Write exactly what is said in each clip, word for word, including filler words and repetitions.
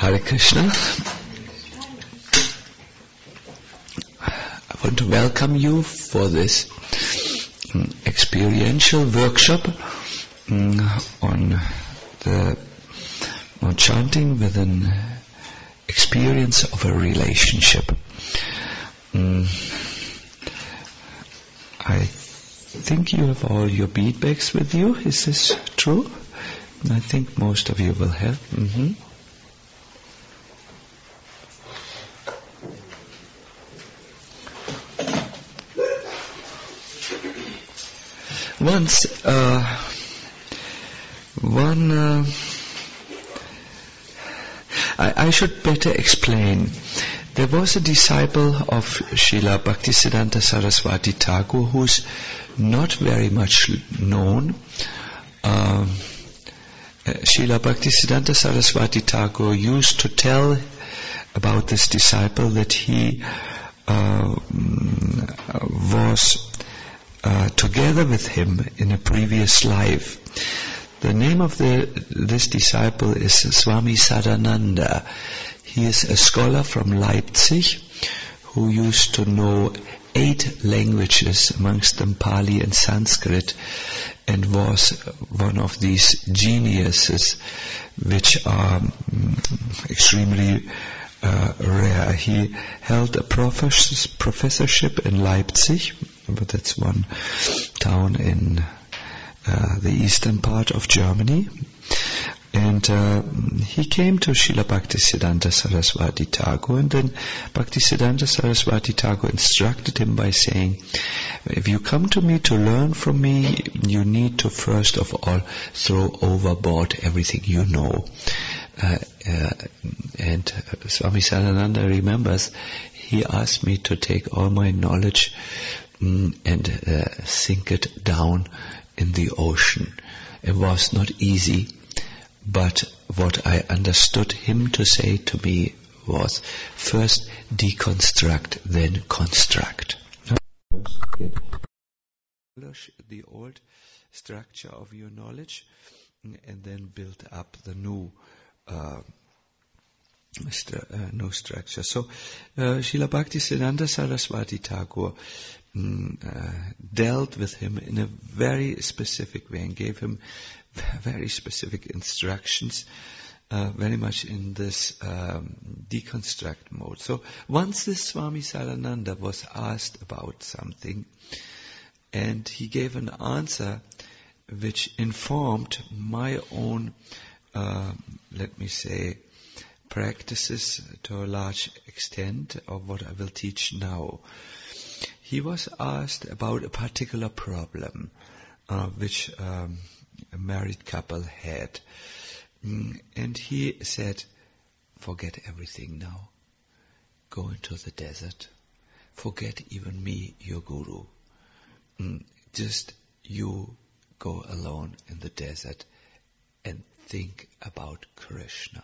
Hare Krishna. I want to welcome you for this um, experiential workshop um, on the on chanting with an experience of a relationship. Um, I think you have all your bead bags with you. Is this true? I think most of you will have. Mm-hmm. Once, uh, one, uh, I, I should better explain. There was a disciple of Srila Bhaktisiddhanta Saraswati Thakur who's not very much known. Uh, Srila Bhaktisiddhanta Saraswati Thakur used to tell about this disciple that he uh, was Uh, together with him in a previous life. The name of the, this disciple is Swami Sadananda. He is a scholar from Leipzig who used to know eight languages, amongst them Pali and Sanskrit, and was one of these geniuses which are um, extremely uh, rare. He held a profess- professorship in Leipzig, but that's one town in uh, the eastern part of Germany. And uh, he came to Srila Bhaktisiddhanta Saraswati Thakur, and then Bhaktisiddhanta Saraswati Thakur instructed him by saying, if you come to me to learn from me, you need to first of all throw overboard everything you know. Uh, uh, and uh, Swami Sadananda remembers, he asked me to take all my knowledge mm, and uh, sink it down in the ocean. It was not easy, but what I understood him to say to me was, first deconstruct, then construct. The old structure of your knowledge, and then build up the new uh, st- uh, new structure. So, uh, Srila Bhaktisiddhanta Saraswati Thakur mm, uh, dealt with him in a very specific way and gave him very specific instructions, uh, very much in this um, deconstruct mode. So, once this Swami Sadananda was asked about something, and he gave an answer which informed my own, uh, let me say, practices to a large extent of what I will teach now. He was asked about a particular problem uh, which um, a married couple had. Mm, and he said, forget everything now. Go into the desert. Forget even me, your guru. Mm, just you go alone in the desert and think about Krishna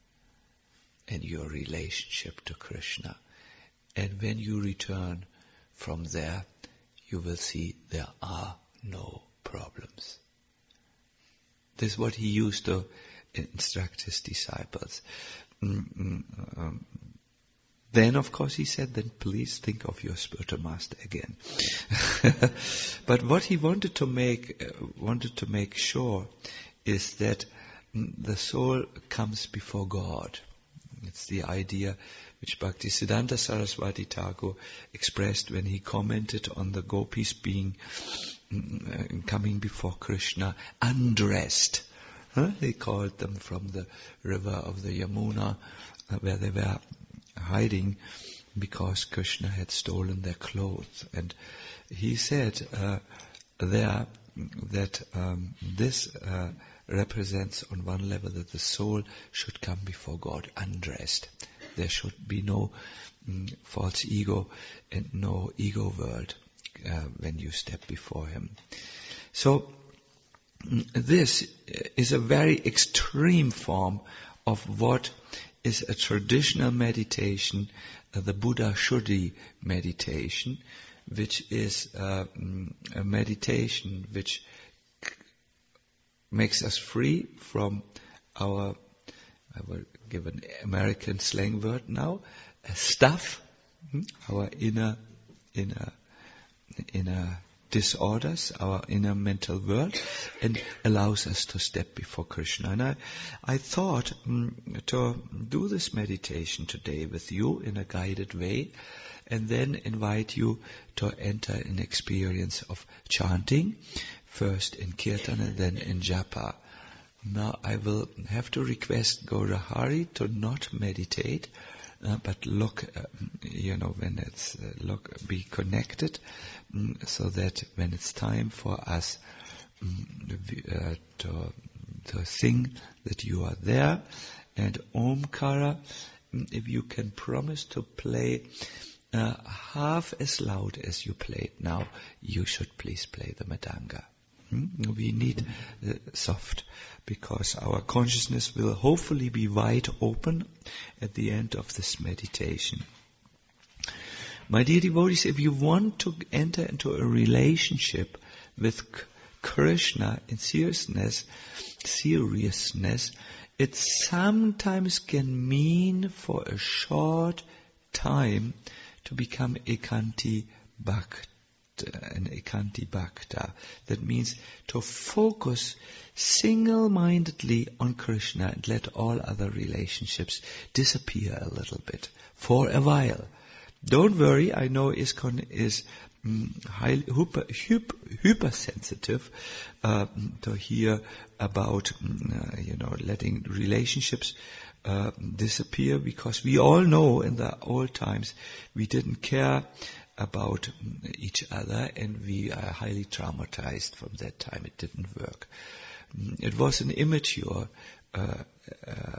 and your relationship to Krishna. And when you return from there, you will see there are no problems. This is what he used to instruct his disciples. Mm-hmm. Um, then, of course, he said, then please think of your spiritual master again. But what he wanted to make uh, wanted to make sure is that mm, the soul comes before God. It's the idea which Bhaktisiddhanta Saraswati Thakur expressed when he commented on the gopis being mm, uh, coming before Krishna undressed. Huh? They called them from the river of the Yamuna, uh, where they were hiding because Krishna had stolen their clothes. And he said uh, there that um, this uh, represents on one level that the soul should come before God undressed. There should be no mm, false ego and no ego world uh, when you step before Him. So mm, this is a very extreme form of what is a traditional meditation, uh, the Buddha Shuddhi meditation, which is uh, a meditation which makes us free from our I will give an American slang word now, uh, stuff, hmm, our inner, inner, inner disorders, our inner mental world, and allows us to step before Krishna. And I, I thought mm, to do this meditation today with you in a guided way, and then invite you to enter an experience of chanting, first in Kirtan and then in Japa. Now I will have to request Gaurahari to not meditate, uh, but look, uh, you know, when it's, uh, look, be connected, um, so that when it's time for us um, uh, to, to sing, that you are there. And Omkara, um, if you can promise to play uh, half as loud as you played now, you should please play the Mridanga. We need uh, soft, because our consciousness will hopefully be wide open at the end of this meditation. My dear devotees, if you want to enter into a relationship with Krishna in seriousness, seriousness, it sometimes can mean for a short time to become ekanti bhakta. An ekanti bhakta. That means to focus single-mindedly on Krishna and let all other relationships disappear a little bit for a while. Don't worry, I know ISKCON is um, highly hyper, hyper, hypersensitive uh, to hear about um, uh, you know letting relationships uh, disappear, because we all know in the old times we didn't care about each other, and we are highly traumatized from that time. It didn't work. It was an immature uh, uh,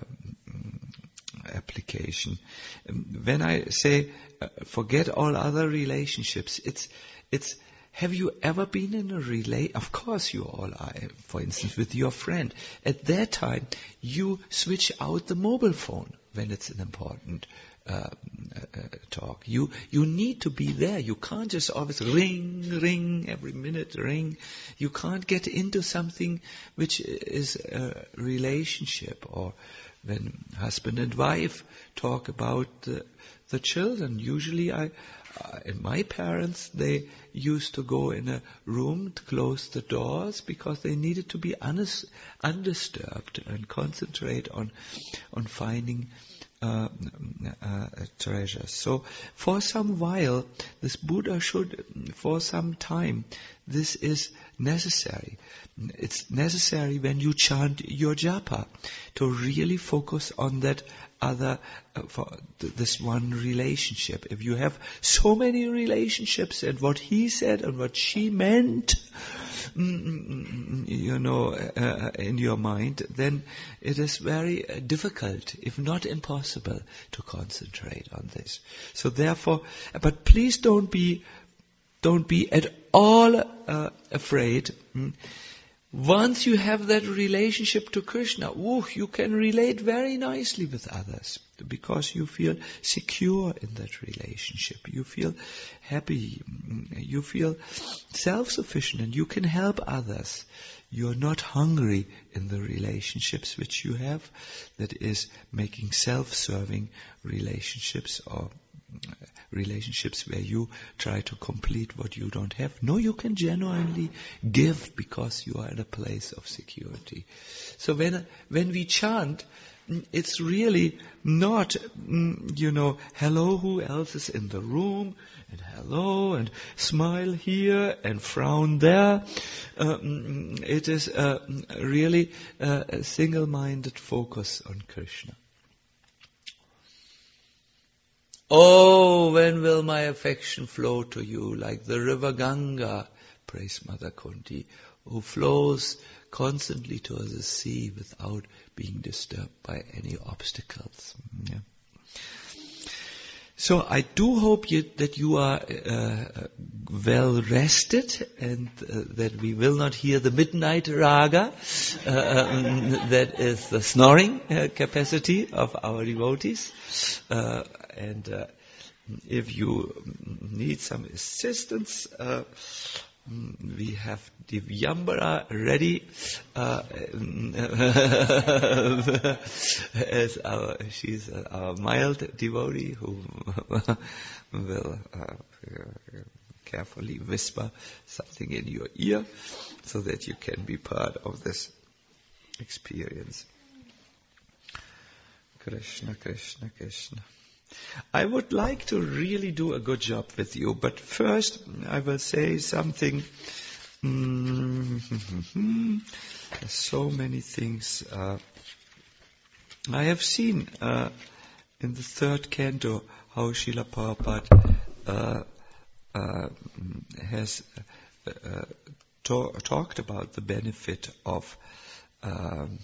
application. When I say uh, forget all other relationships, it's it's. Have you ever been in a relay? Of course you all are. For instance, with your friend. At that time, you switch out the mobile phone when it's an important Uh, uh, talk. You you need to be there. You can't just always ring, ring, every minute ring. You can't get into something which is a relationship, or when husband and wife talk about the, the children. Usually I, uh, and my parents, they used to go in a room to close the doors because they needed to be unis- undisturbed and concentrate on, on finding Uh, uh, treasures. So for some while, this Buddha should, for some time, this is necessary. It's necessary when you chant your japa to really focus on that other, uh, for th- this one relationship. If you have so many relationships and what he said and what she meant, mm, you know, uh, in your mind, then it is very uh, difficult, if not impossible, to concentrate on this. So therefore, but please don't be, don't be at all uh, afraid. Mm. Once you have that relationship to Krishna, ooh, you can relate very nicely with others, because you feel secure in that relationship. You feel happy. You feel self-sufficient, and you can help others. You're not hungry in the relationships which you have, that is making self-serving relationships, or relationships where you try to complete what you don't have. No, you can genuinely give because you are in a place of security. So when when we chant, it's really not, you know, hello, who else is in the room, and hello, and smile here, and frown there. Um, it is uh, really uh, a single-minded focus on Krishna. Oh, when will my affection flow to you like the river Ganga, prays Mother Kunti, who flows constantly to the sea without being disturbed by any obstacles. Yeah. So I do hope you, that you are uh, well rested, and uh, that we will not hear the midnight raga, uh, um, that is the snoring uh, capacity of our devotees. Uh, and uh, if you need some assistance, uh, we have Divyambara ready uh, as our, she's our mild devotee who will uh, carefully whisper something in your ear so that you can be part of this experience. Krishna, Krishna, Krishna. I would like to really do a good job with you, but first I will say something. Mm-hmm. So many things. Uh, I have seen uh, in the third canto how Srila Prabhupada uh, uh, has uh, to- talked about the benefit of um,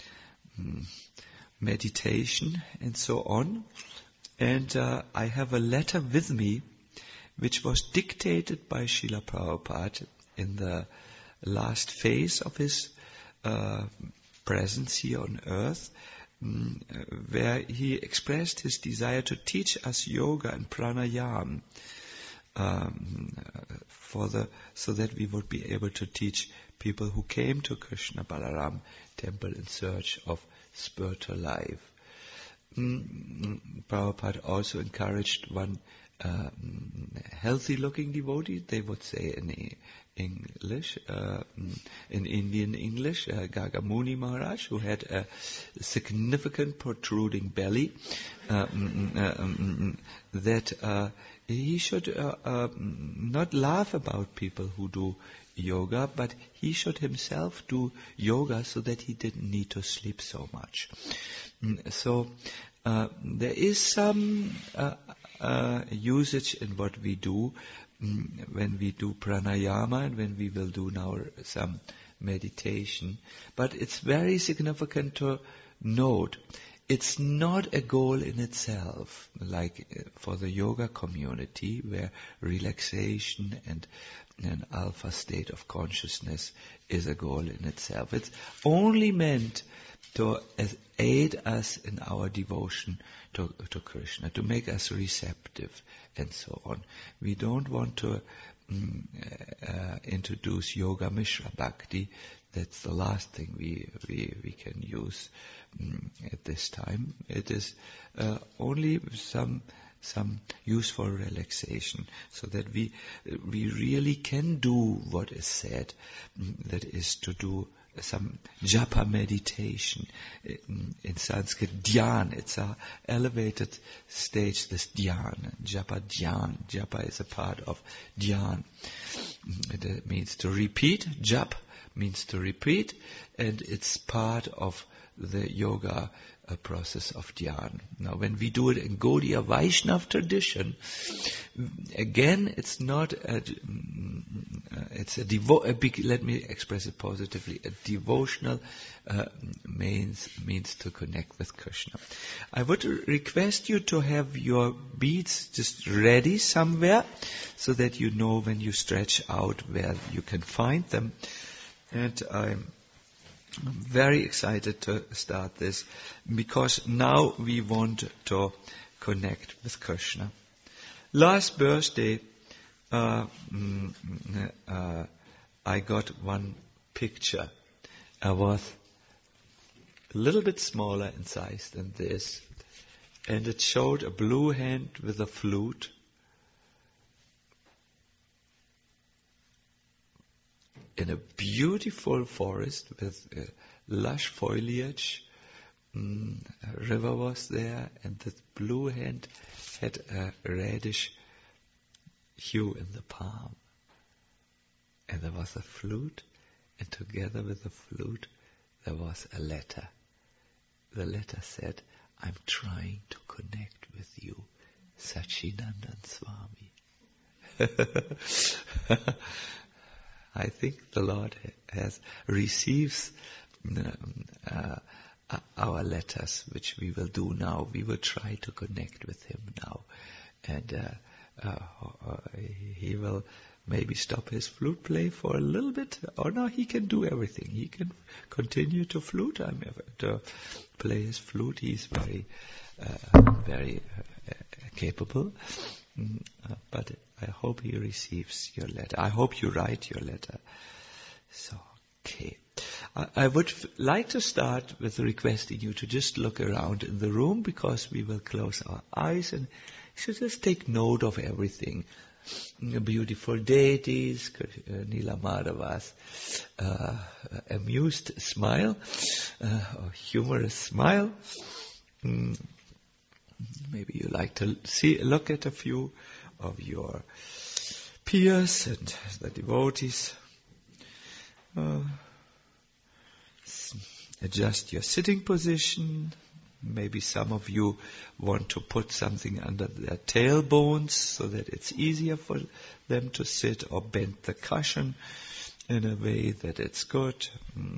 meditation and so on. And uh, I have a letter with me which was dictated by Srila Prabhupada in the last phase of his uh, presence here on earth, um, where he expressed his desire to teach us yoga and pranayama um, for the so that we would be able to teach people who came to Krishna Balaram temple in search of spiritual life. Mm, Prabhupada also encouraged one uh, healthy-looking devotee, they would say in English, uh, in Indian English, uh, Gagamuni Maharaj, who had a significant protruding belly, uh, um, that uh, he should uh, uh, not laugh about people who do yoga, but he should himself do yoga so that he didn't need to sleep so much. So uh, there is some uh, uh, usage in what we do um, when we do pranayama and when we will do now some meditation. But it's very significant to note it's not a goal in itself, like for the yoga community where relaxation and an alpha state of consciousness is a goal in itself. It's only meant to aid us in our devotion to, to Krishna, to make us receptive and so on. We don't want to um, uh, introduce Yoga Mishra Bhakti. That's the last thing we, we, we can use um, at this time. It is uh, only some some useful relaxation, so that we we really can do what is said, that is to do some japa meditation. In, in Sanskrit, dhyan, it's a elevated stage, this dhyan, japa dhyan. Japa is a part of dhyan. It means to repeat, jap means to repeat, and it's part of the yoga a process of dhyan. Now, when we do it in Gaudiya Vaishnav tradition, again, it's not a, it's a devo. A big, let me express it positively. A devotional uh, means means to connect with Krishna. I would request you to have your beads just ready somewhere, so that you know when you stretch out where you can find them. And I'm I'm very excited to start this, because now we want to connect with Krishna. Last birthday, uh, uh, I got one picture. I was a little bit smaller in size than this, and it showed a blue hand with a flute. In a beautiful forest with uh, lush foliage, mm, a river was there, and the blue hand had a reddish hue in the palm. And there was a flute, and together with the flute there was a letter. The letter said, "I'm trying to connect with you, Sachidanand Swami." I think the Lord has receives uh, our letters, which we will do now. We will try to connect with Him now, and uh, uh, He will maybe stop His flute play for a little bit. Or no, He can do everything. He can continue to flute. I mean, to play His flute. He's very, uh, very uh, capable. Mm, uh, but I hope he receives your letter. I hope you write your letter. So, okay. I, I would f- like to start with requesting you to just look around in the room, because we will close our eyes and should just take note of everything. Beautiful deities, uh, Nila Madhava's uh, amused smile, uh, or humorous smile. Mm. Maybe you like to see, look at a few of your peers and the devotees. Uh, adjust your sitting position. Maybe some of you want to put something under their tailbones so that it's easier for them to sit, or bend the cushion in a way that it's good. Mm.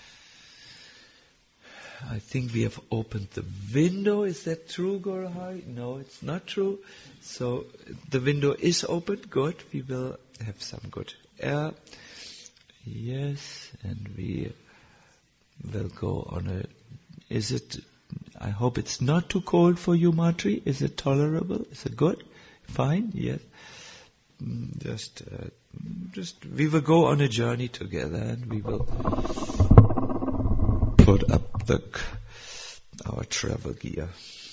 I think we have opened the window. Is that true, Guru Hari? No, it's not true. So the window is open. Good. We will have some good air. Yes, and we will go on a... Is it... I hope it's not too cold for you, Matri. Is it tolerable? Is it good? Fine? Yes. Just, uh, just, we will go on a journey together, and we will put up the our travel gear.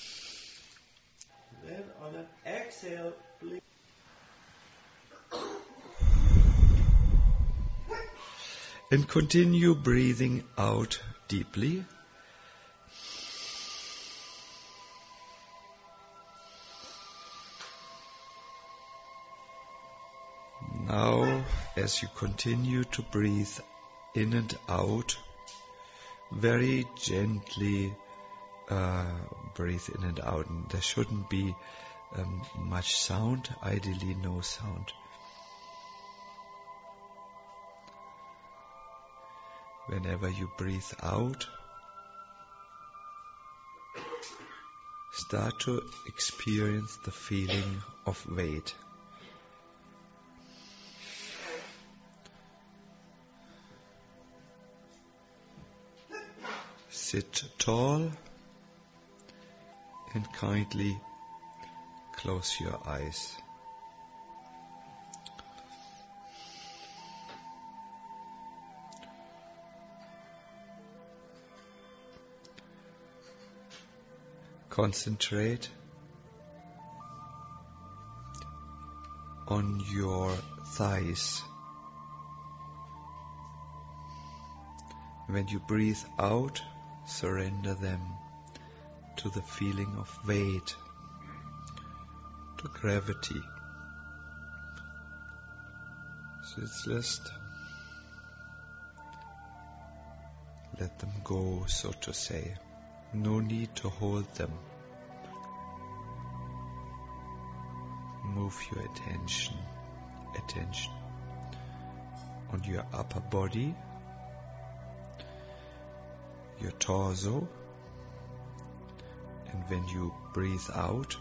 Then on an exhale, please. And continue breathing out deeply. Now, as you continue to breathe in and out, very gently uh, breathe in and out. And there shouldn't be um, much sound, ideally no sound. Whenever you breathe out, start to experience the feeling of weight. Sit tall and kindly close your eyes. Concentrate on your thighs. When you breathe out, surrender them to the feeling of weight, to gravity. So it's just let them go, so to say. No need to hold them. Move your attention, attention on your upper body, your torso, and when you breathe out,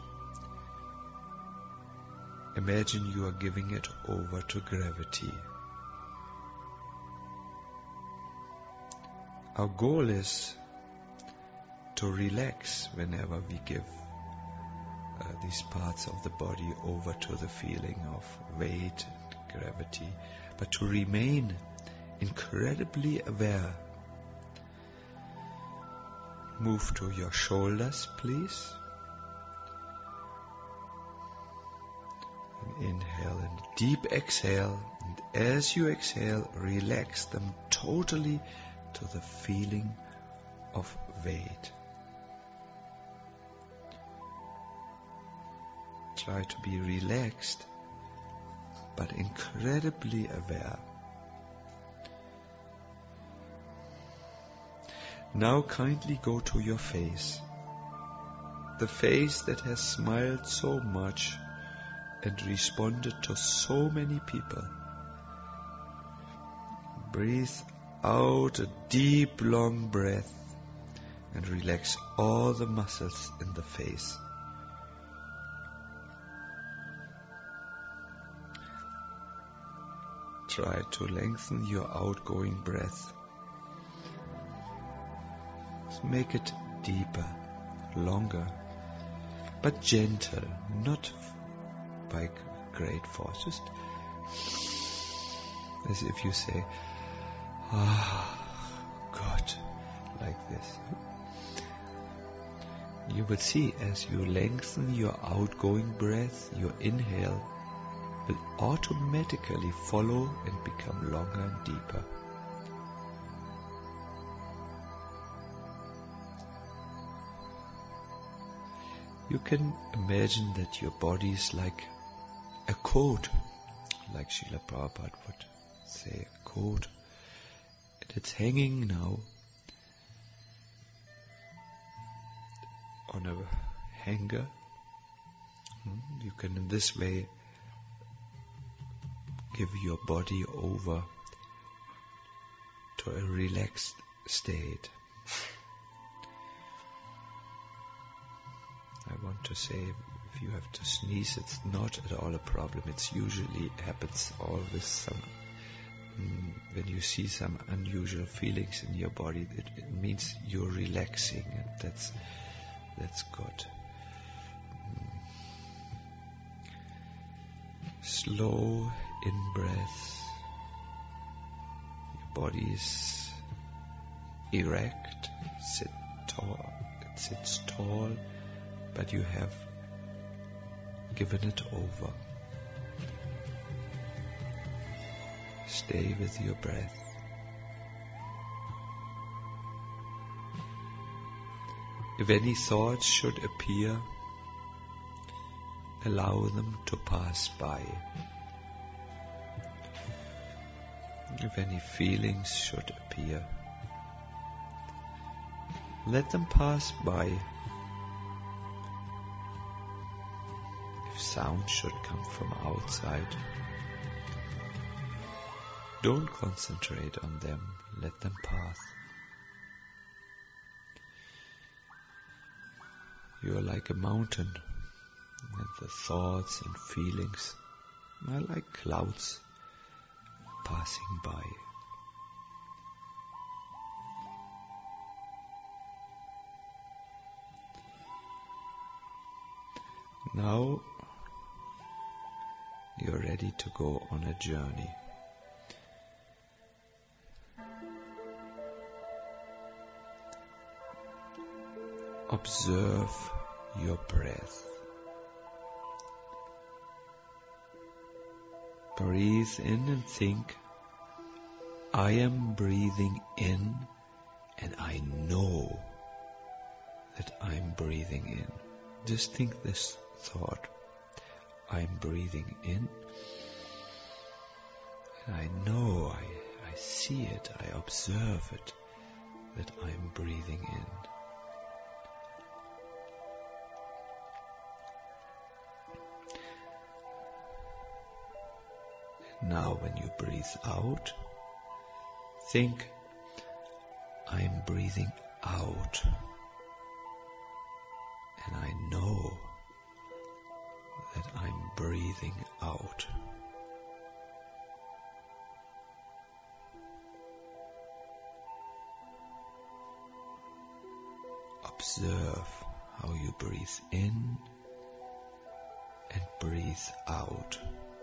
imagine you are giving it over to gravity. Our goal is to relax whenever we give uh, these parts of the body over to the feeling of weight and gravity, but to remain incredibly aware. Move to your shoulders, please. And inhale and deep exhale. And as you exhale, relax them totally to the feeling of weight. Try to be relaxed, but incredibly aware. Now kindly go to your face, the face that has smiled so much and responded to so many people. Breathe out a deep, long breath and relax all the muscles in the face. Try to lengthen your outgoing breath. Make it deeper, longer, but gentle, not by great force. Just as if you say, ah, God, like this. You will see as you lengthen your outgoing breath, your inhale will automatically follow and become longer and deeper. You can imagine that your body is like a coat, like Srila Prabhupada would say, a coat, and it's hanging now on a hanger. You can in this way give your body over to a relaxed state. I want to say, if you have to sneeze, it's not at all a problem. It's usually happens always some mm, when you see some unusual feelings in your body. It, it means you're relaxing, and that's that's good. Mm. Slow in breath. Your body is erect, sit tall. It sits tall. But you have given it over. Stay with your breath. If any thoughts should appear, allow them to pass by. If any feelings should appear, let them pass by. If sound should come from outside, don't concentrate on them, let them pass. You are like a mountain, and the thoughts and feelings are like clouds passing by. Now you're ready to go on a journey. Observe your breath. Breathe in and think, I am breathing in and I know that I'm breathing in. Just think this thought. I'm breathing in and I know, I, I see it, I observe it, that I'm breathing in. Now when you breathe out, think, I'm breathing out. And I know that I'm breathing out. Observe how you breathe in and breathe out.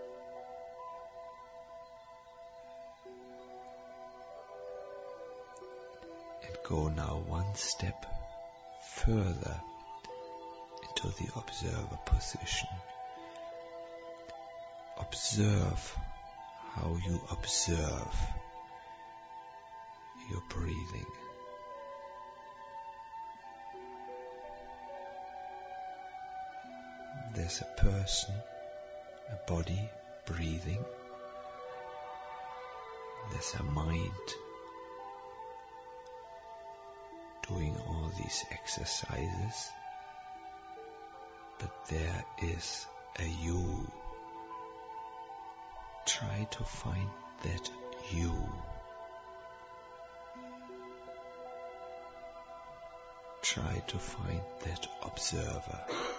And go now one step further into the observer position. Observe how you observe your breathing. There's a person, a body breathing. There's a mind doing all these exercises. But there is a you. Try to find that you. Try to find that observer.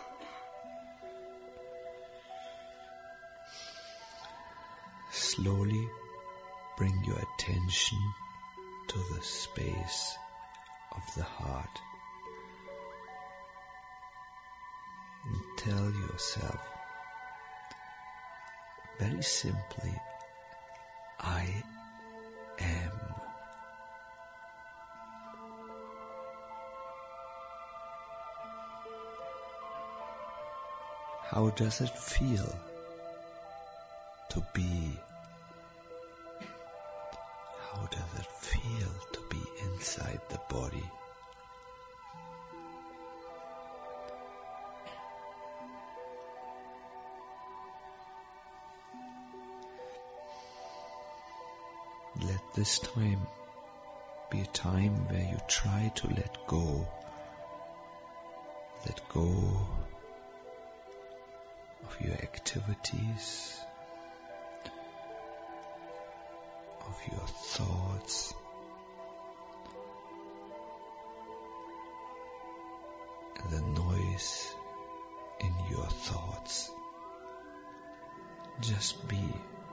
Slowly bring your attention to the space of the heart. And tell yourself, very simply, I am. How does it feel to be? How does it feel to be inside the body? Let this time be a time where you try to let go. Let go of your activities, of your thoughts, and the noise in your thoughts. Just be.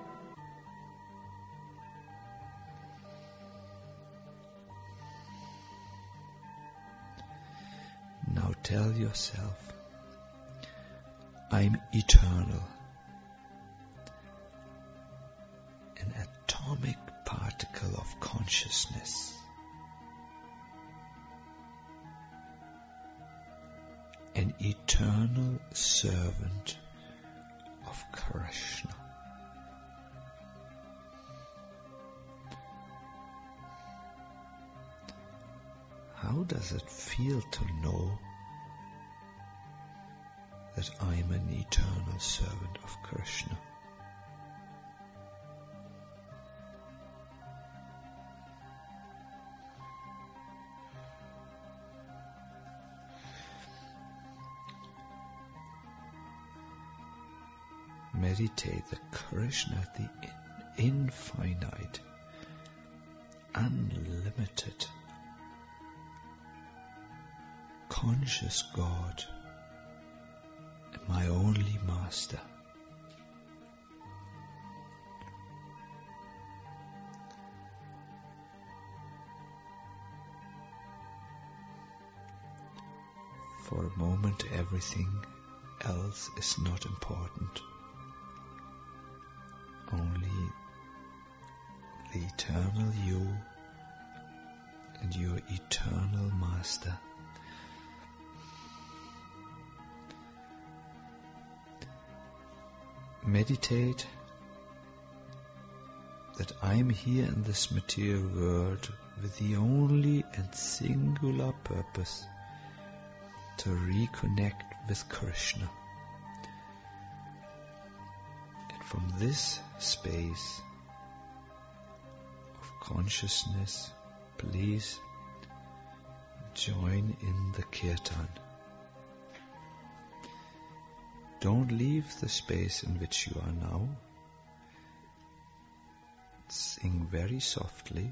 Now tell yourself, I'm eternal, an atomic particle of consciousness, an eternal servant of Krishna. How does it feel to know that I'm an eternal servant of Krishna? Meditate that Krishna, the infinite, unlimited, conscious God, my only master. For a moment, everything else is not important. Only the eternal you and your eternal master. Meditate that I'm here in this material world with the only and singular purpose to reconnect with Krishna. And from this space of consciousness, please join in the kirtan. Don't leave the space in which you are now. Sing very softly.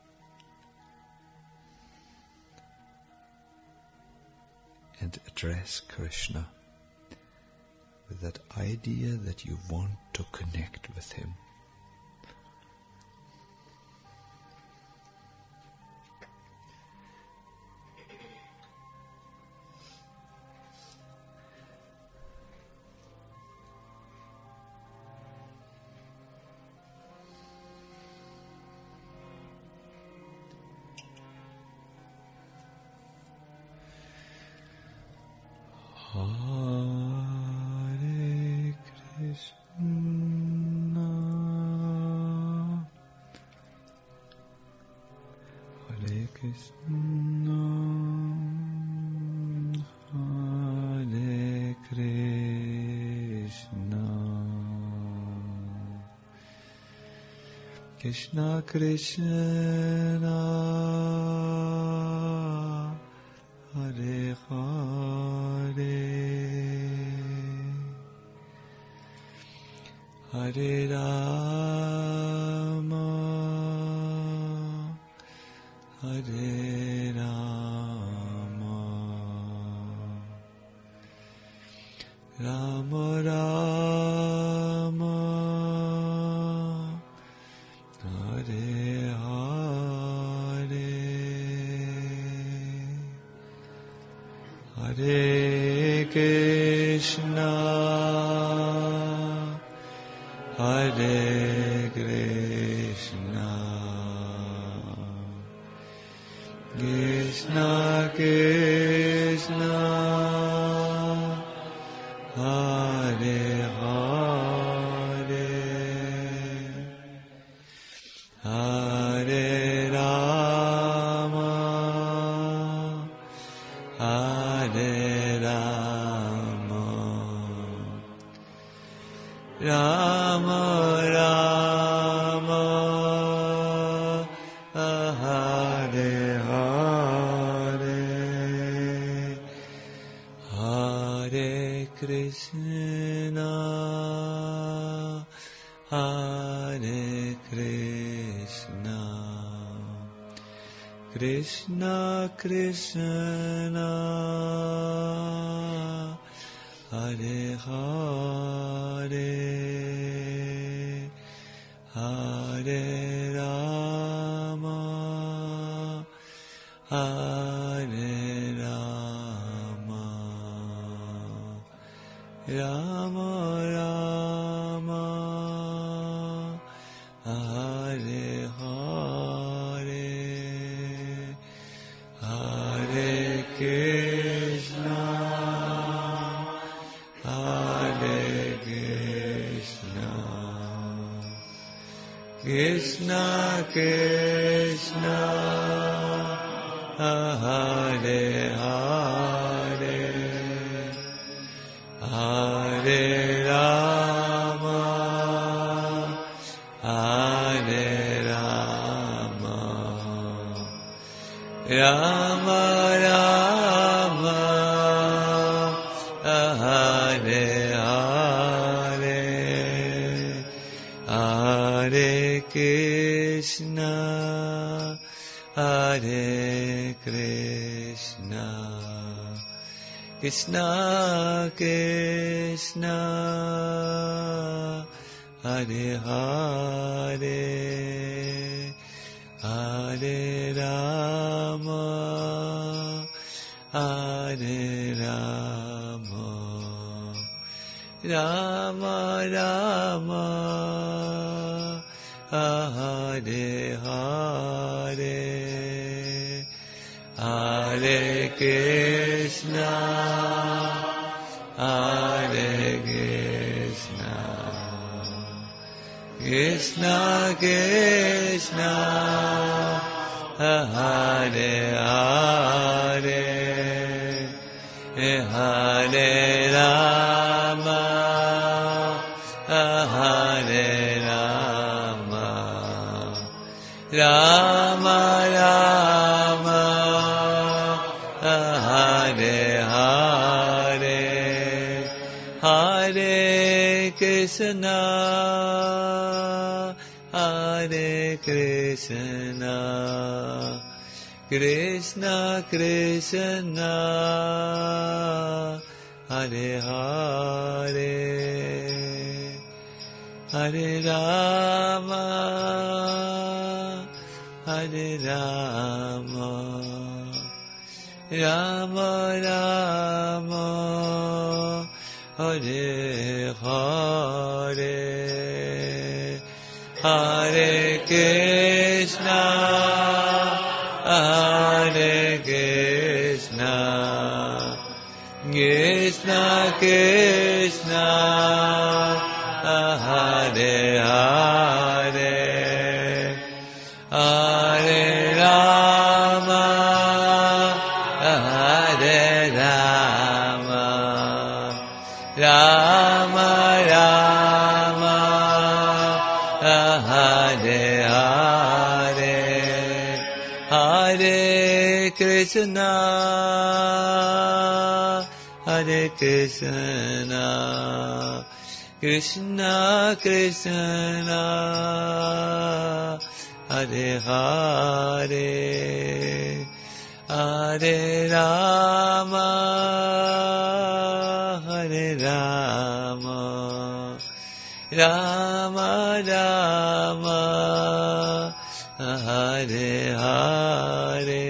And address Krishna with that idea that you want to connect with him. Hare Krishna, Hare Krishna, Hare Krishna, Krishna Krishna, Hare Hare, Hare Rama, Hare Rama, Rama Rama, Hare Hare, Hare Krishna, Hare Krishna, Krishna Krishna, Hare Hare, Hare Rama, Hare Rama, Rama Rama, Hare Hare, Hare Krishna, Hare Krishna, Krishna Krishna, Hare Hare, Hare Rama, Hare Rama, Rama Rama, Hare Hare, Hare Krishna, Hare Krishna, Krishna Krishna, Hare Hare, Hare Rama, Hare Rama, Rama Rama, Hare Hare, Hare Krishna, Hare Krishna, Krishna Krishna, Hare Hare, Hare Rama, Hare Rama, Rama Rama, Hare Hare, Hare Krishna, Hare Krishna, Krishna Krishna, Hare Hare, Hare Rama, Hare Rama, Rama Rama, Hare Hare, Hare Krishna, Hare Krishna, Krishna Krishna, Hare Hare, Hare Rama, Hare Rama, Rama Rama, Hare Hare, Hare Krishna, Hare Krishna, Krishna Krishna, Hare Hare, Hare Rama, Hare Rama, Rama Rama, Hare Hare, Hare Krishna, Hare Krishna, Krishna Krishna, Hare Hare, Hare Rama, Hare Rama, Rama Rama, Hare Hare.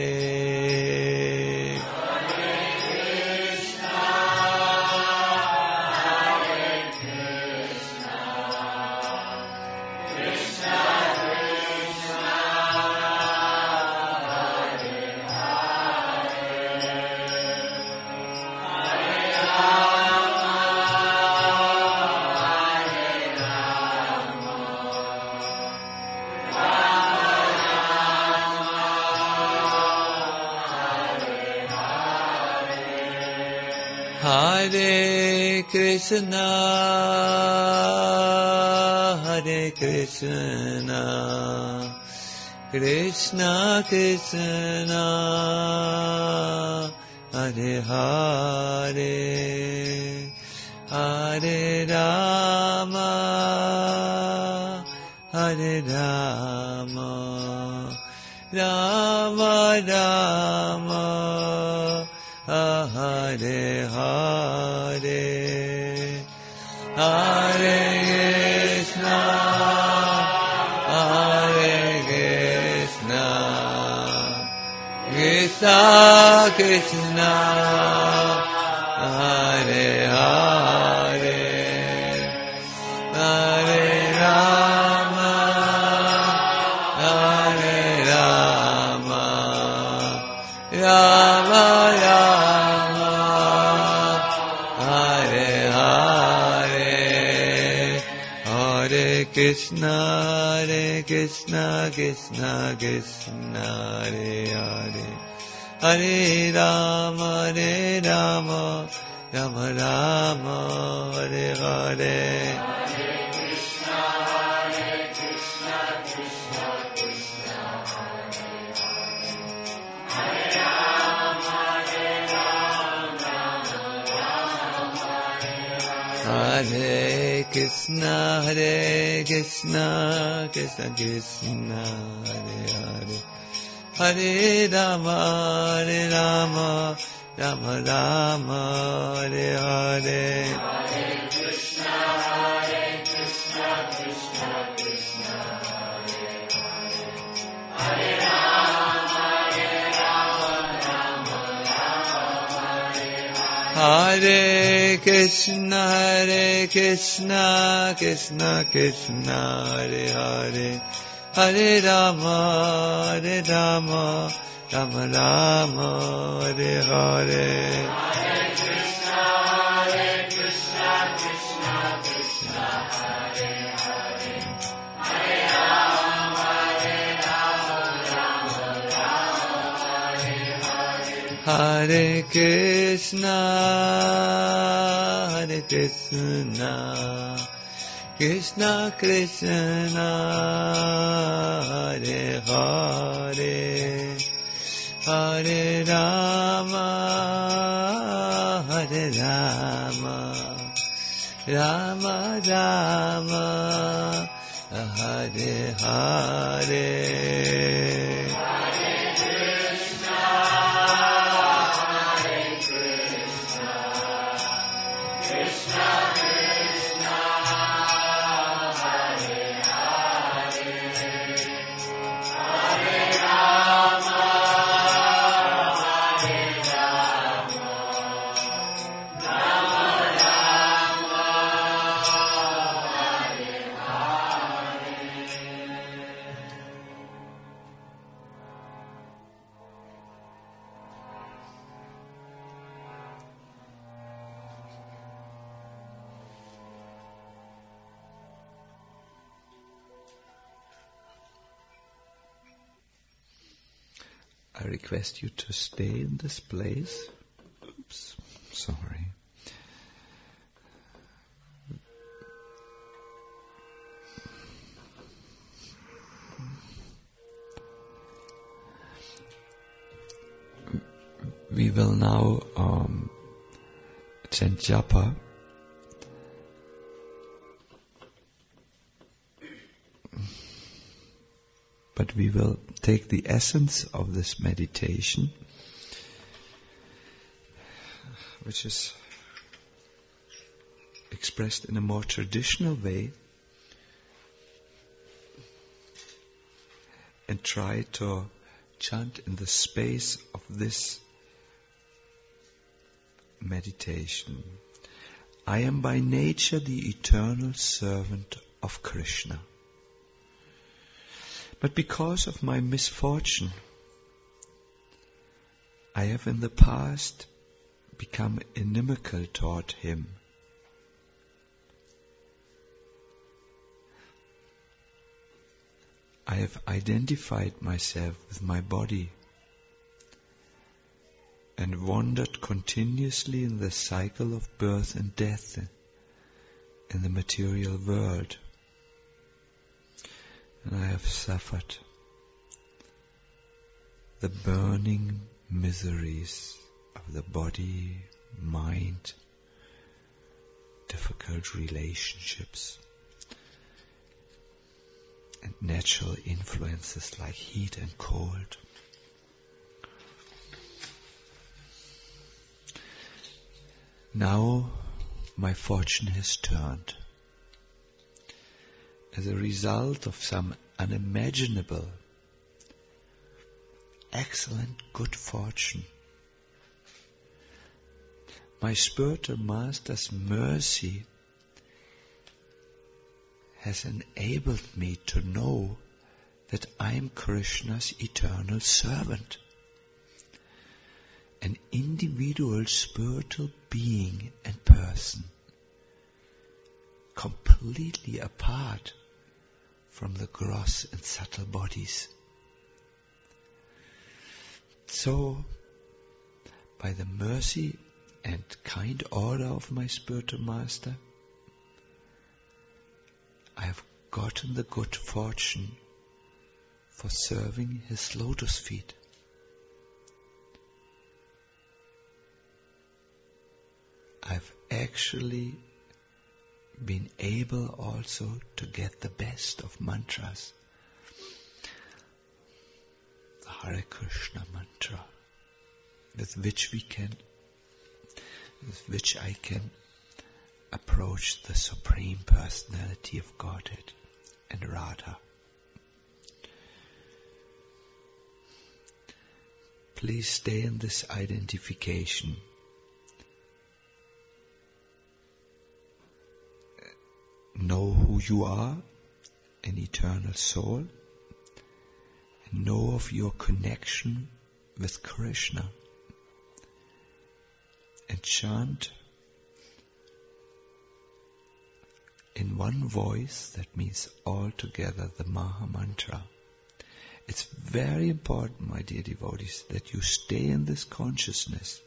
Hare Krishna, Hare Krishna, Krishna Krishna, Hare Hare, Hare Rama, Hare Rama, Rama Rama, Hare Hare, Hare Krishna, Hare Krishna, Krishna Krishna, Hare Hare, Hare Rama, Hare Rama, Rama Rama, Hare Hare, Hare Krishna, Hare Krishna, Krishna Krishna, Hare Hare, Hare Rama, Hare Rama, Rama Rama, Hare Hare. Hare Krishna, Hare Krishna, Krishna Krishna, Hare Hare, Hare Rama, Hare Rama, Rama Rama, Hare Hare. Hare Krishna, Hare Krishna, Krishna Krishna, Hare Hare, Hare Rama, Hare Rama, Rama Rama, Hare Hare. Hare Krishna, Hare Krishna, Krishna Krishna, Hare Hare, Hare Rama, Hare Rama, Rama Rama, Hare Hare. Hare Krishna, Hare Krishna, Krishna Krishna, Hare Hare, Hare Rama, Hare Rama, Rama Rama, Hare Hare. Hare Krishna, Hare Krishna, Krishna Krishna, Hare Hare, Hare Rama, Hare Rama, Rama Rama, Hare Hare. I request you to stay in this place. Oops, sorry. We will now um, chant japa. But we will take the essence of this meditation, which is expressed in a more traditional way, and try to chant in the space of this meditation. I am by nature the eternal servant of Krishna. But because of my misfortune, I have in the past become inimical toward him. I have identified myself with my body and wandered continuously in the cycle of birth and death in the material world. And I have suffered the burning miseries of the body, mind, difficult relationships, and natural influences like heat and cold. Now my fortune has turned. As a result of some unimaginable, excellent good fortune, my spiritual master's mercy has enabled me to know that I am Krishna's eternal servant, an individual spiritual being and person, completely apart from the gross and subtle bodies. So, by the mercy and kind order of my spiritual master, I have gotten the good fortune for serving his lotus feet. I've actually been able also to get the best of mantras. The Hare Krishna mantra, with which we can, with which I can approach the Supreme Personality of Godhead and Radha. Please stay in this identification. Know who you are, an eternal soul, and know of your connection with Krishna, and chant in one voice, that means all together, the Maha Mantra. It's very important, my dear devotees, that you stay in this consciousness.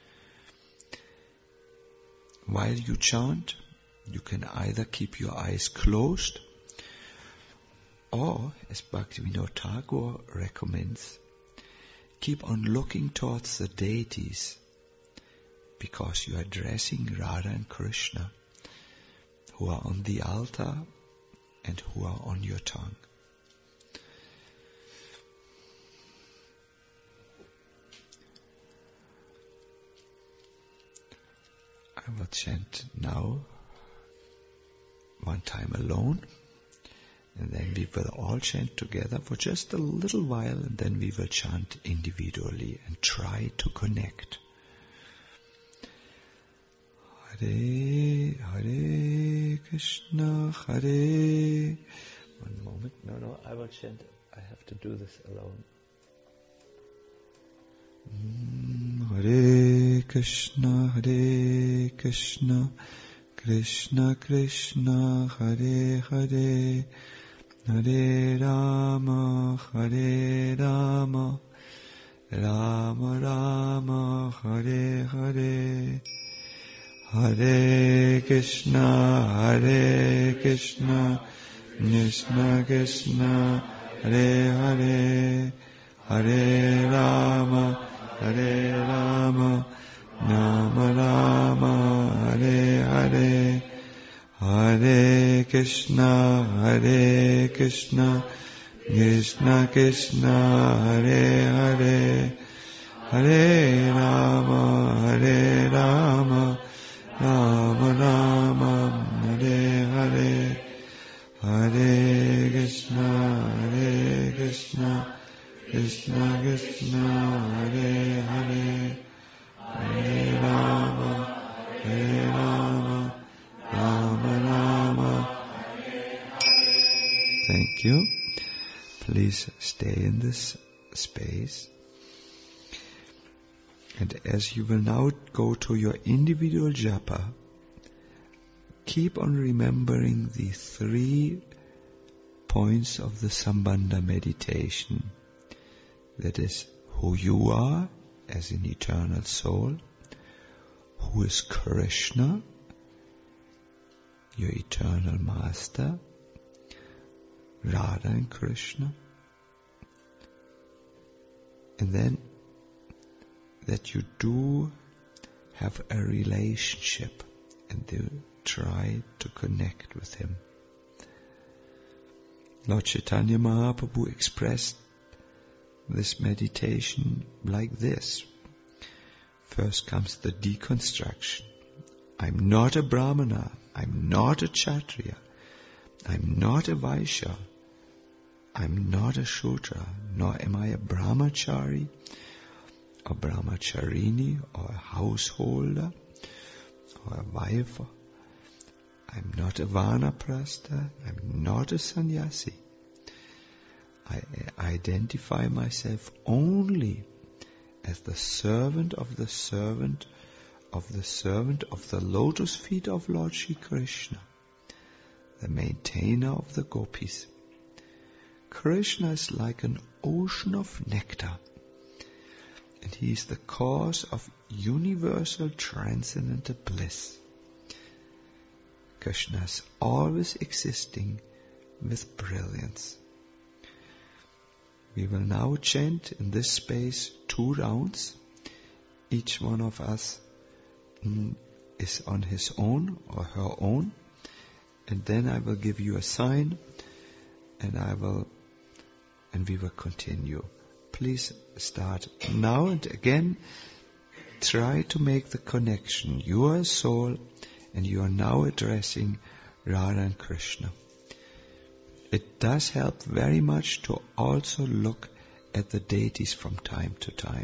While you chant, you can either keep your eyes closed, or, as Bhaktivinoda Thakur recommends, keep on looking towards the deities, because you are addressing Radha and Krishna, who are on the altar and who are on your tongue. I will chant now one time alone, and then we will all chant together for just a little while, and then we will chant individually and try to connect. Hare Hare Krishna Hare. One moment. No, no, I will chant. I have to do this alone. Hare Krishna Hare Krishna Krishna Krishna Hare Hare Hare Rama Hare Rama Rama Rama Hare Hare Hare Krishna Hare Krishna Krishna Krishna Hare Hare Hare Rama Hare Rama Rama Rama Hare Hare Hare Krishna Hare Krishna Krishna Krishna Hare Hare Hare Rama Hare Rama Rama Rama Hare Hare Hare Krishna Hare Krishna Krishna Krishna Hare Hare Hare Rama Hare Rama Rama Rama. Thank you. Please stay in this space. And as you will now go to your individual japa, keep on remembering the three points of the Sambandha meditation. That is, who you are as an eternal soul, who is Krishna, your eternal master, Radha and Krishna. And then that you do have a relationship and do try to connect with him. Lord Chaitanya Mahaprabhu expressed this meditation like this. First comes the deconstruction. I'm not a Brahmana, I'm not a Kshatriya, I'm not a Vaishya, I'm not a Shudra, nor am I a Brahmachari, a Brahmacharini, or a householder, or a wife. I'm not a Vanaprastha, I'm not a sannyasi. I identify myself only as the servant of the servant of the servant of the lotus feet of Lord Shri Krishna, the maintainer of the gopis. Krishna is like an ocean of nectar, and he is the cause of universal transcendental bliss. Krishna is always existing with brilliance. We will now chant in this space two rounds. Each one of us mm, is on his own or her own. And then I will give you a sign and I will, and we will continue. Please start now and again. Try to make the connection. You are a soul and you are now addressing Radha and Krishna. It does help very much to also look at the deities from time to time.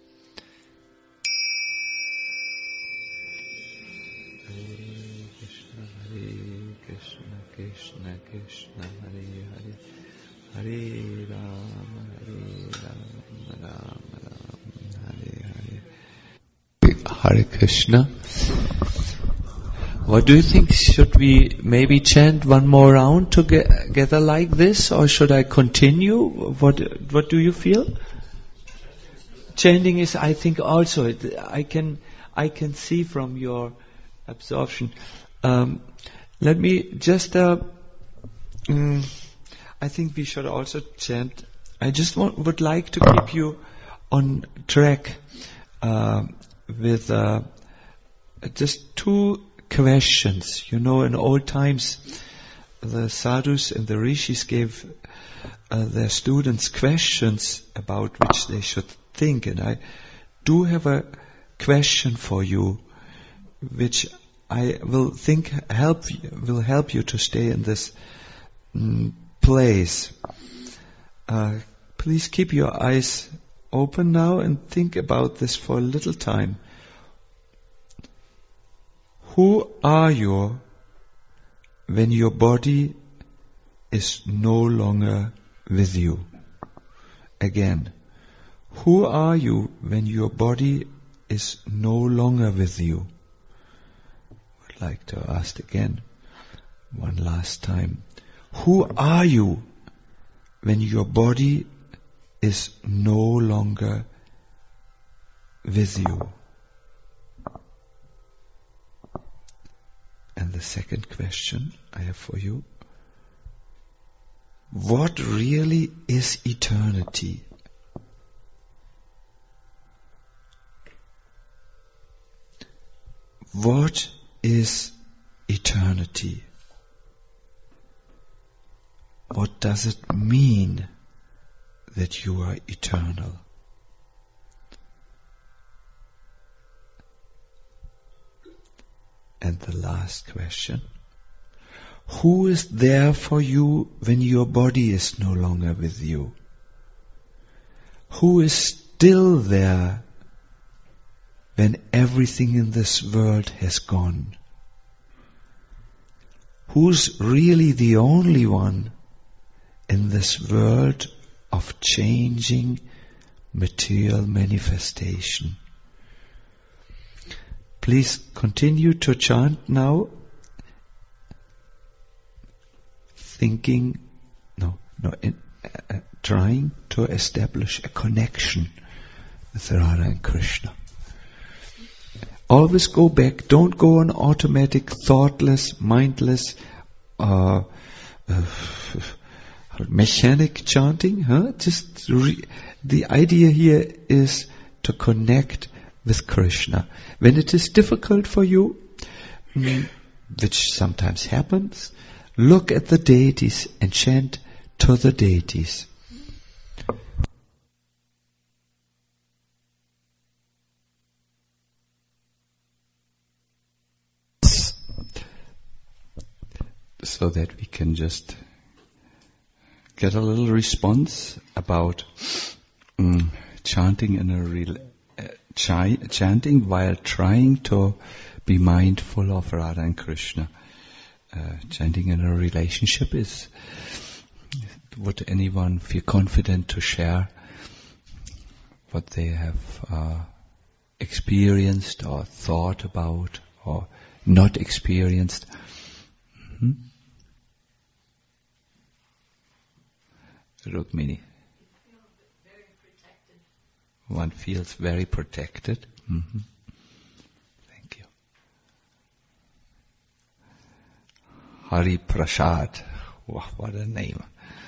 Hare Krishna, Hare Krishna, Krishna Krishna, Hare Hare, Hare Rama, Hare Rama, Rama Rama, Hare Hare. Hare Krishna. What do you think? Should we maybe chant one more round together like this, or should I continue? What What do you feel? Chanting is, I think, also. I can I can see from your absorption. Um, let me just. Uh, um, I think we should also chant. I just want, would like to keep you on track uh, with uh, just two questions. You know, in old times, the sadhus and the rishis gave uh, their students questions about which they should think. And I do have a question for you, which I will think help will help you to stay in this mm, place. Uh, please keep your eyes open now and think about this for a little time. Who are you when your body is no longer with you? Again, who are you when your body is no longer with you? I would like to ask again, one last time. Who are you when your body is no longer with you? And the second question I have for you, what really is eternity? What is eternity? What does it mean that you are eternal? And the last question, who is there for you when your body is no longer with you? Who is still there when everything in this world has gone? Who's really the only one in this world of changing material manifestation? Please continue to chant now, thinking, no, no, in, uh, trying to establish a connection with Radha and Krishna. Always go back. Don't go on automatic, thoughtless, mindless, uh, uh, mechanic chanting. Huh? Just re- the idea here is to connect with Krishna. When it is difficult for you, mm, which sometimes happens, look at the deities and chant to the deities. So that we can just get a little response about um, chanting in a real, uh, chi- chanting while trying to be mindful of Radha and Krishna. Uh, chanting in a relationship is. Would anyone feel confident to share what they have uh, experienced or thought about or not experienced? Hmm? Rukmini. One feels very protected. Mm-hmm. Thank you. Hari Prasad. Wow, what a name.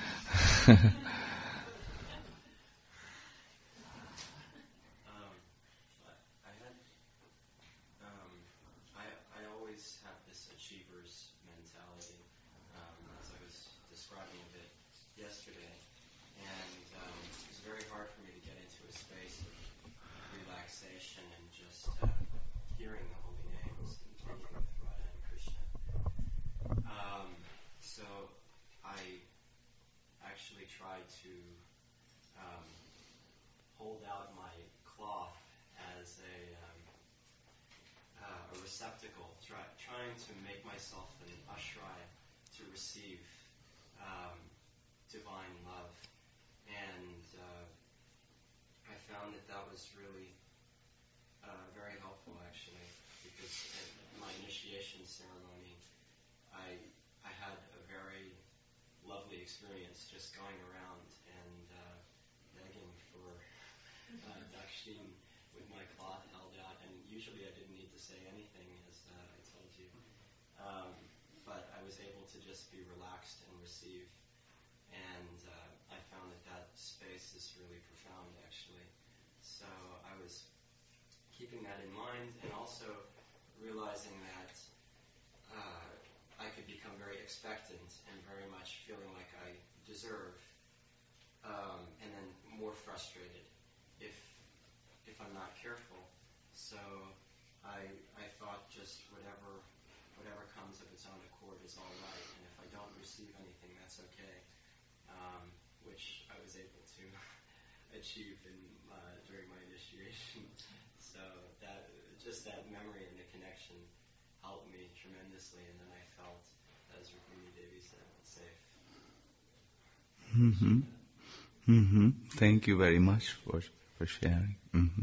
Mm-hmm. Mm-hmm. Thank you very much for for sharing. Mm-hmm.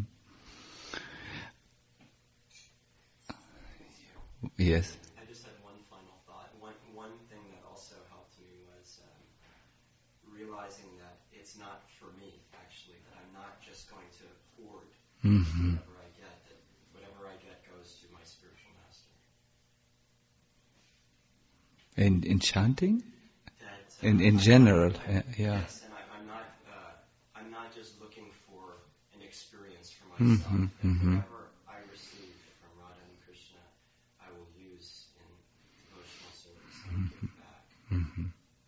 Yes. I just had one final thought. One one thing that also helped me was um, realizing that it's not for me, actually, that I'm not just going to hoard mm-hmm. whatever I get, that whatever I get goes to my spiritual master. In in chanting? That, uh, in in I'm general, not, I, yeah. Yes, and I, I'm not uh, I'm not just looking for an experience for myself. Mm-hmm. That Mm-hmm. whatever I receive from Radha and Krishna, I will use in devotional service and mm-hmm. give back. Mm-hmm.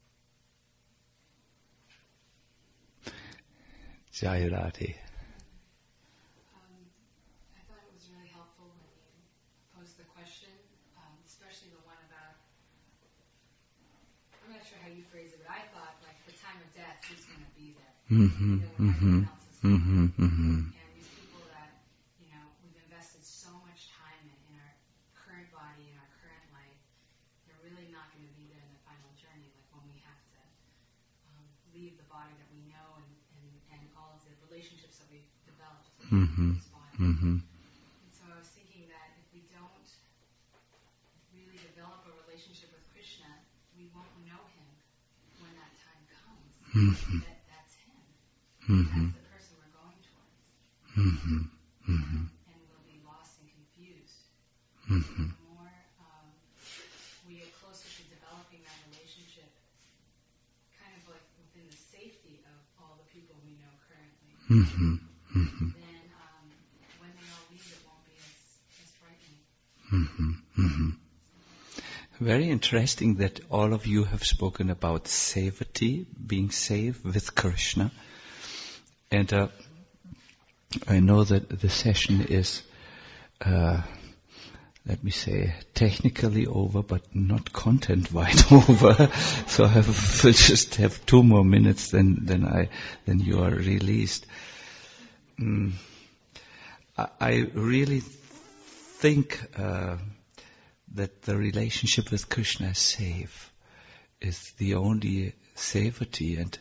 Jai Radhe. Um, I thought it was really helpful when you posed the question, um, especially the one about, I'm not sure how you phrase it, but I thought, like, the time of death, who's going to be there? Mm-hmm. You know, when Mm-hmm. everyone else is gone. Mm-hmm. Mm-hmm. And these people that, you know, we've invested so much time in, in our current body, in our current life, they're really not going to be there in the final journey, like when we have to um, leave the body that we know and, and, and all of the relationships that we've developed Mm-hmm. with this body. Mm-hmm. And so I was thinking that if we don't really develop a relationship with Krishna, we won't know him when that time comes. Mm-hmm. That that's him. Mm-hmm. That's the person we're going towards. Mm-hmm. Mm-hmm. And we'll be lost and confused. Mm-hmm. The more um, we get closer to developing that relationship, kind of like within the safety of all the people we know currently, Mm-hmm. Mm-hmm. then um, when they all leave, it won't be as, as frightening. Mm-hmm. Mm-hmm. Very interesting that all of you have spoken about safety, being safe with Krishna. And uh, I know that the session is, uh, let me say, technically over, but not content-wise over. So I have, we'll just have two more minutes, then then I then you are released. Mm. I, I really think uh, that the relationship with Krishna is safe, is the only safety. And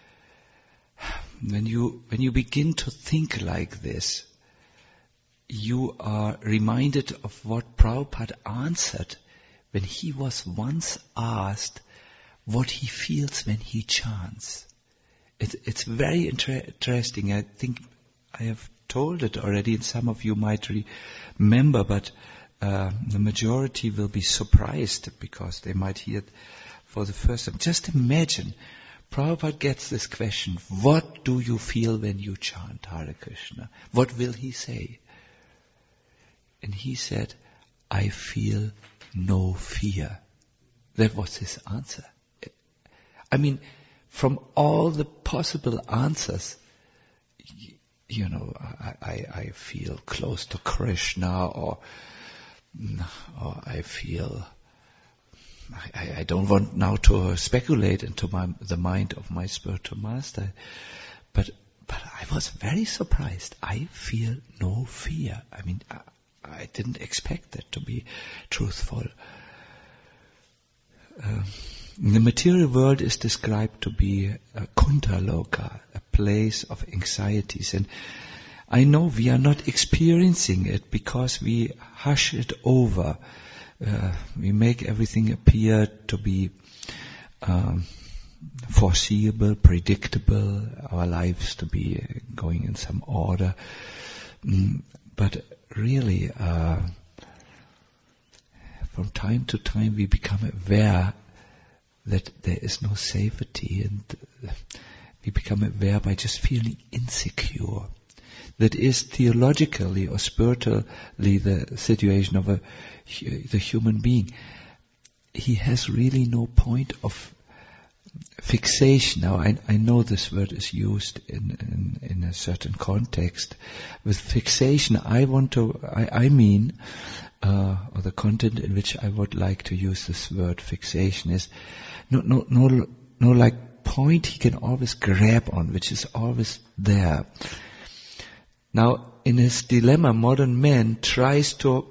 when you when you begin to think like this, you are reminded of what Prabhupada answered when he was once asked what he feels when he chants. It, it's very inter- interesting. I think I have told it already, and some of you might re- remember, but uh, the majority will be surprised because they might hear it for the first time. Just imagine, Prabhupada gets this question, what do you feel when you chant Hare Krishna? What will he say? And he said, I feel no fear. That was his answer. I mean, from all the possible answers, you know, I, I, I feel close to Krishna, or, or I feel, I, I don't want now to speculate into my, the mind of my spiritual master, but, but I was very surprised. I feel no fear. I mean, I, I didn't expect that to be truthful. Uh, the material world is described to be a kuntaloka, a place of anxieties. And I know we are not experiencing it because we hush it over. Uh, we make everything appear to be um, foreseeable, predictable, our lives to be going in some order. Mm, but really, uh, from time to time we become aware that there is no safety, and we become aware by just feeling insecure. That is theologically or spiritually the situation of a, the human being. He has really no point of fixation. Now, I, I know this word is used in, in, in a certain context. With fixation, I want to, I, I mean, uh, or the content in which I would like to use this word fixation is no, no, no, no like point he can always grab on, which is always there. Now, in his dilemma, modern man tries to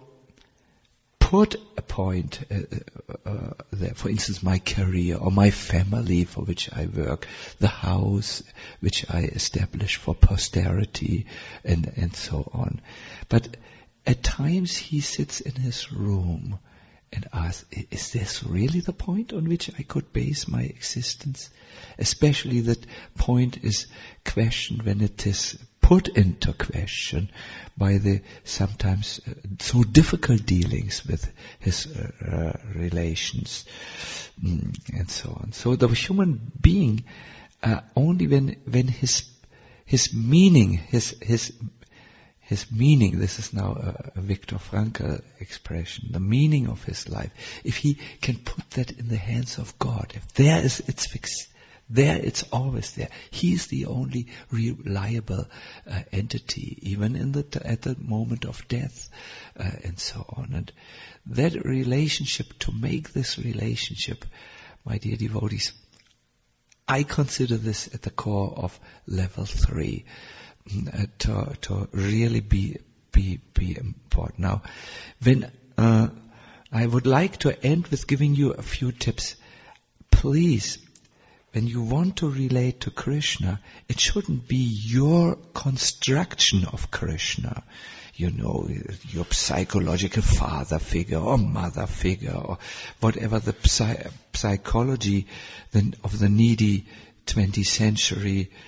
put a point uh, uh, there. For instance, my career or my family for which I work, the house which I establish for posterity, and, and so on. But at times he sits in his room and asks, is this really the point on which I could base my existence? Especially that point is questioned when it is put into question by the sometimes uh, so difficult dealings with his uh, uh, relations, mm, and so on. So the human being, uh, only when when his his meaning, his his his meaning, this is now a, a Viktor Frankl expression, the meaning of his life, if he can put that in the hands of God, if there is its fixed, there it's always there. He is the only reliable uh, entity, even in the t- at the moment of death, uh, and so on. And that relationship, to make this relationship, my dear devotees, I consider this at the core of level three, uh, to to really be be be important. Now, when uh, I would like to end with giving you a few tips, please. When you want to relate to Krishna, it shouldn't be your construction of Krishna, you know, your psychological father figure or mother figure or whatever the psy- psychology then of the needy twentieth century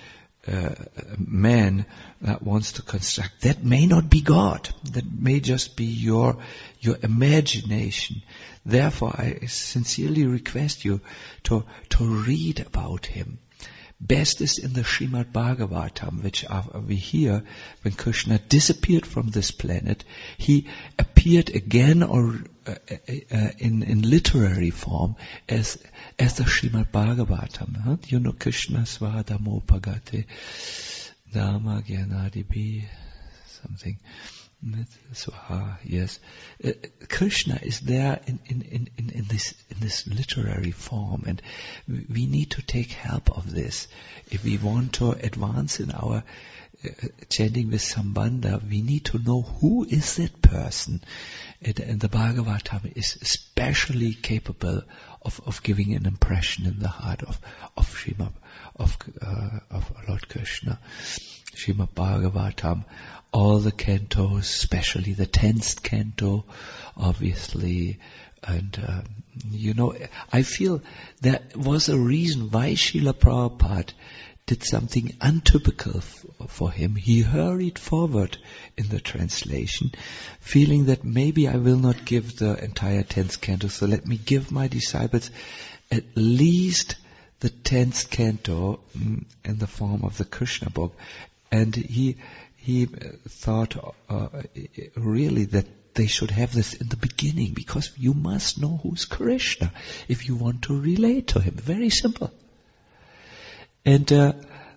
uh, man that wants to construct. That may not be God. That may just be your your imagination. Therefore, I sincerely request you to to read about him. Best is in the Srimad Bhagavatam, which we hear when Krishna disappeared from this planet. He appeared again, or uh, uh, in in literary form, as as the Srimad Bhagavatam. Huh? You know, Krishna Svadamo Pagate Dhamma Gyanadibi something. Swaha, yes. Uh, Krishna is there in, in, in, in this in this literary form, and we need to take help of this. If we want to advance in our uh, chanting with Sambandha, we need to know who is that person. And, and the Bhagavatam is especially capable of, of giving an impression in the heart of of Srimad, of uh, of Lord Krishna. Srimad Bhagavatam, all the cantos, especially the tenth canto, obviously, and um, you know, I feel there was a reason why Srila Prabhupada did something untypical f- for him. He hurried forward in the translation, feeling that maybe I will not give the entire tenth canto, so let me give my disciples at least the tenth canto mm, in the form of the Krishna book. And he he thought uh, really that they should have this in the beginning, because you must know who's Krishna if you want to relate to him. Very simple. And uh,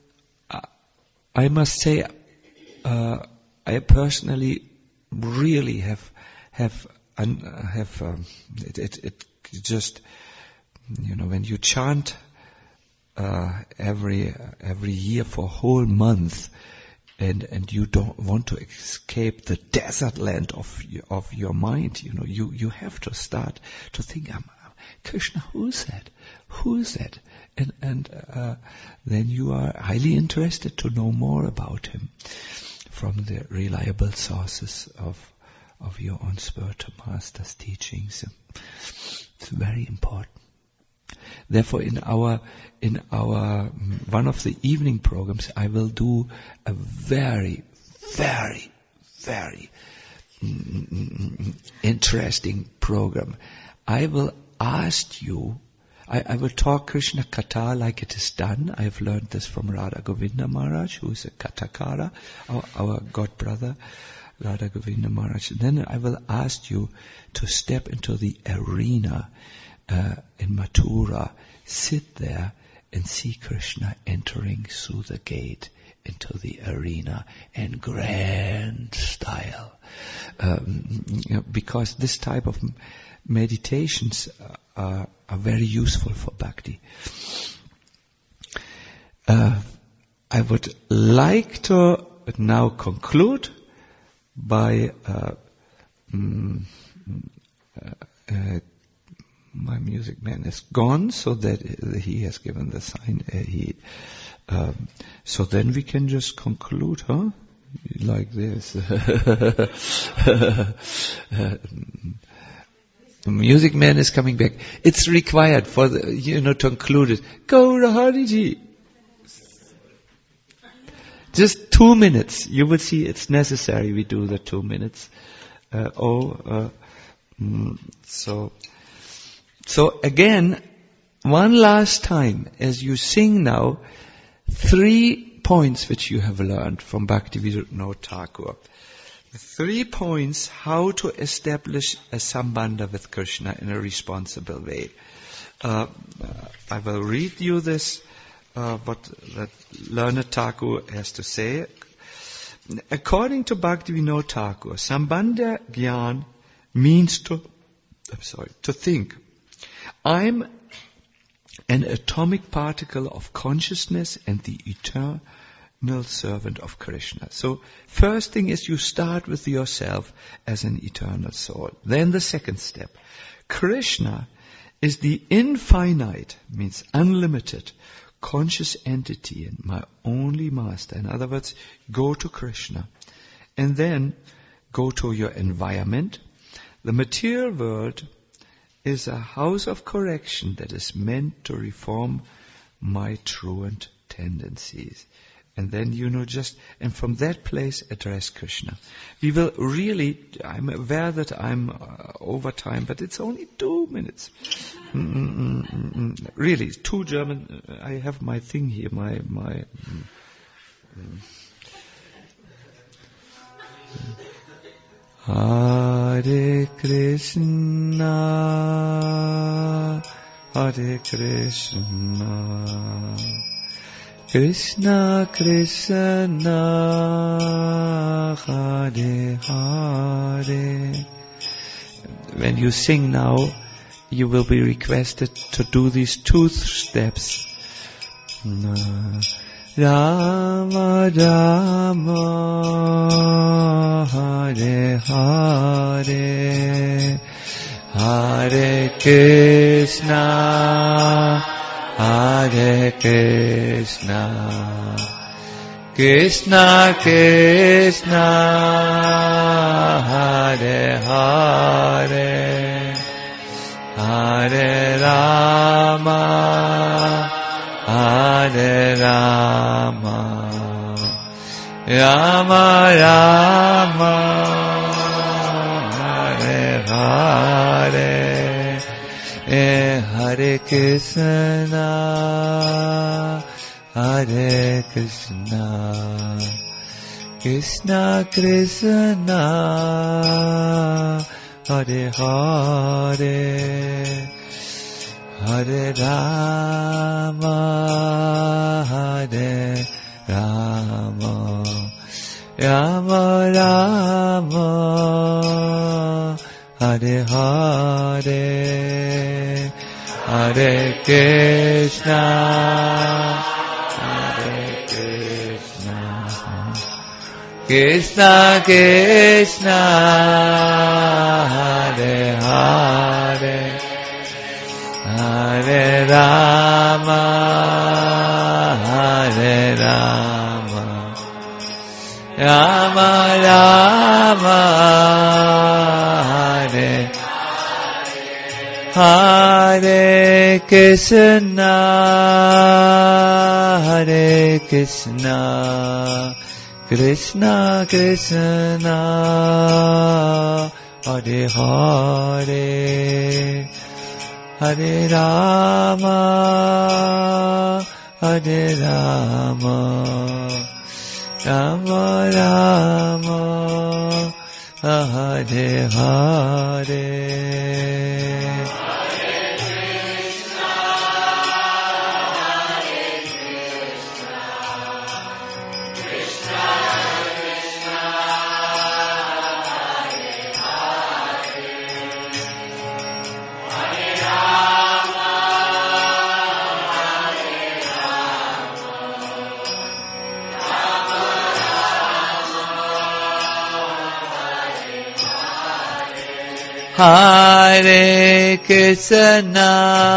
I must say, uh, I personally really have have un, have um, it, it, it just, you know, when you chant Uh, every every year for a whole month, and and you don't want to escape the desert land of of your mind, you know, you you have to start to think, um, Krishna, who's that? Who's that? And and uh, then you are highly interested to know more about him from the reliable sources of of your own spiritual master's teachings. It's very important. Therefore, in our in our one of the evening programs, I will do a very, very, very mm, interesting program. I will ask you. I, I will talk Krishna Katha like it is done. I have learned this from Radha Govinda Maharaj, who is a Kathakara, our, our god brother, Radha Govinda Maharaj. And then I will ask you to step into the arena Uh, in Mathura, sit there and see Krishna entering through the gate into the arena in grand style. Um, you know, because this type of meditations uh, are, are very useful for bhakti. Uh, I would like to now conclude by uh, mm, uh, uh, my music man is gone, so that he has given the sign. Uh, he, um, so then we can just conclude, huh? Like this. The music man is coming back. It's required for the, you know, to conclude it. Go, Rahariji. Just two minutes. You will see it's necessary we do the two minutes. Uh, oh, uh, mm, so. So again, one last time, as you sing now, three points which you have learned from Bhaktivinoda Thakur. Three points how to establish a sambandha with Krishna in a responsible way. Uh, I will read you this, uh, what that learned Thakur has to say. According to Bhaktivinoda Thakur, sambandha gyan means to, I'm sorry, to think. I'm an atomic particle of consciousness and the eternal servant of Krishna. So first thing is you start with yourself as an eternal soul. Then the second step. Krishna is the infinite, means unlimited, conscious entity and my only master. In other words, go to Krishna. And then go to your environment. The material world is a house of correction that is meant to reform my truant tendencies. And then, you know, just, and from that place address Krishna. We will really, I'm aware that I'm uh, over time, but it's only two minutes. Mm-mm-mm-mm. Really, two German, uh, I have my thing here, my, my, mm, mm. Hare Krishna, Hare Krishna, Krishna Krishna, Hare Hare. When you sing now, you will be requested to do these two steps. Rama Rama, Hare Hare, Hare Krishna, Hare Krishna, Krishna Krishna, Hare Hare, Hare Rama, Hare Rama, Rama Rama, Hare Hare, Hare Krishna, Hare Krishna, Krishna Krishna, Hare Hare, Hare Rama, Hare Rama, Rama Rama, Hare Hare, Hare Krishna, Hare Krishna, Krishna Krishna, Hare Hare, Hare Rama, Hare Rama, Rama Rama, Hare Hare Krishna, Hare Krishna, Krishna Krishna, Hare Hare, Hare Rama, Hare Rama, Rama Rama, Hare Hare. Hare Krishna,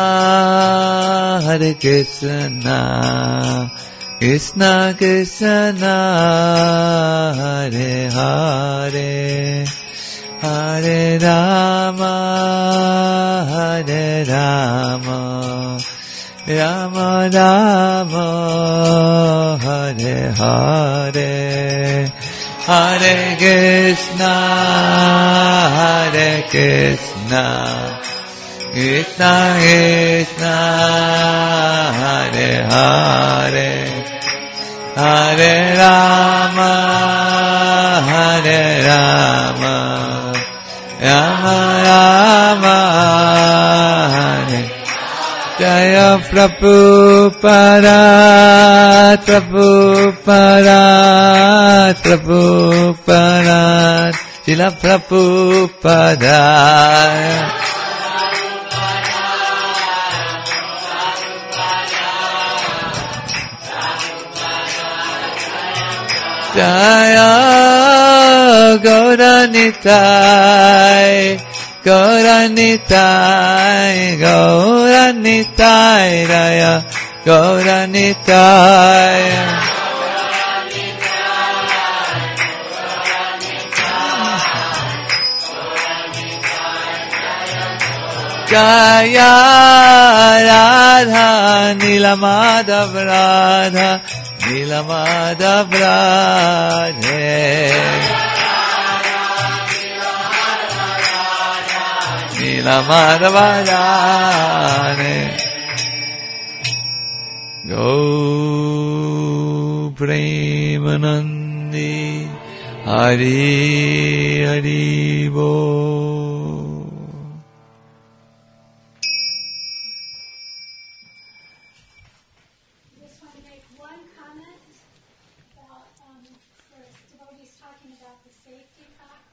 Hare Krishna, Krishna Krishna, Hare Hare, Hare Rama, Hare Rama, Rama Rama, Hare Hare, Hare Krishna, Hare Krishna, Krishna Krishna, Hare Hare, Hare Rama, Hare Rama, Rama Rama, Hare Jaya Prabhupada, Prabhupada, Prabhupada, Srila Prabhupada. Jaya Gauranitai, Gauranitai, Gauranitai, Jaya Gauranitai. Jaya Radha, Nila Madhav Radha, Nilamadhav Radhe Nilamadhav Radhe Go Premanandi Hari Hari Bo. One comment about, um, for devotees talking about the safety factor.